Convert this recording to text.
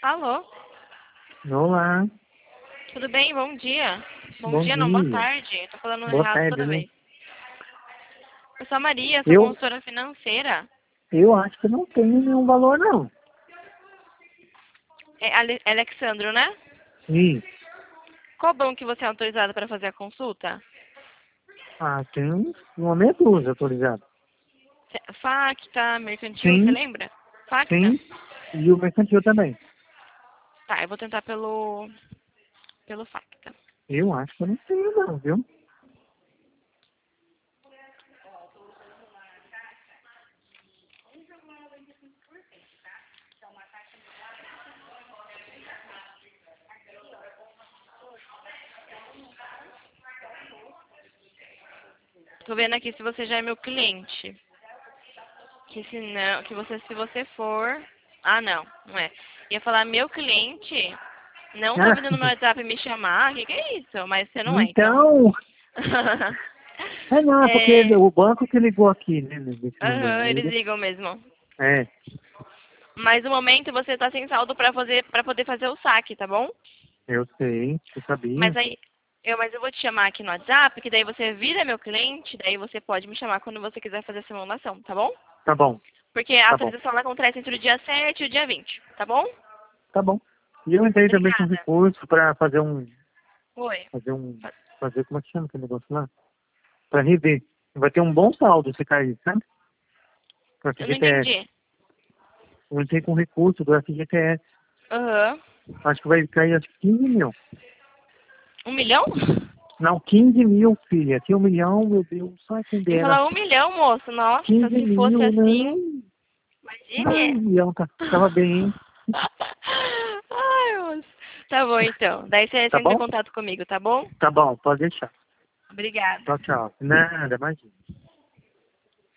Alô? Olá, Tudo bem? Bom dia. Bom bom dia, não, boa dia. tarde. Tô falando Boa errado tarde, toda né? vez. Eu sou a Maria, sou Eu, consultora financeira. eu acho que não tenho nenhum valor, não. É Alexandro, né? Ih, Qual banco que você é autorizado para fazer a consulta? tem uma meia dúzia autorizada. Facta, Mercantil, você Sim, lembra? Facta? sim, e o mercantil também. Tá, eu vou tentar pelo Facta. Eu acho que eu não tenho, não, viu? Tô vendo aqui se você já é meu cliente. Que se não, se você for... Ah, não, não é. Ia falar meu cliente, não tá Ah, vindo no meu WhatsApp me chamar, que é isso? Mas você não é, então. então, não, é porque É, o banco que ligou aqui, né, nesse número aham, eles aí. ligam mesmo. É, Mas no momento você tá sem saldo para poder fazer o saque, tá bom? eu sei, eu Mas sabia. aí, mas eu vou te chamar aqui no WhatsApp, que daí você vira meu cliente, daí você pode me chamar quando você quiser fazer a simulação, tá bom? Tá bom, Porque a tá bom, atualização ela acontece entre o dia 7 e o dia 20, tá bom? tá bom. E eu entrei também com Obrigada. recurso para fazer um, Oi. fazer um, fazer, como é que chama aquele negócio lá? Para rever. Vai ter um bom saldo se cair, sabe? Do Eu não FGTS. entendi. Eu entrei com recurso do FGTS. Aham. Acho que vai cair acho que 15 mil. 1 milhão? Não, 15 mil, filha. Aqui 1 milhão, meu Deus, só quem Ele dera. falou 1 milhão, moço. Nossa, 15 se fosse mil, assim, não. Ai, imagine. 1 milhão, tava bem, hein? Ai, moço. Tá bom, então. Daí você Tá entra em bom? contato comigo, tá bom? Tá bom, pode deixar. Obrigada. Tchau, tchau. Nada, imagina.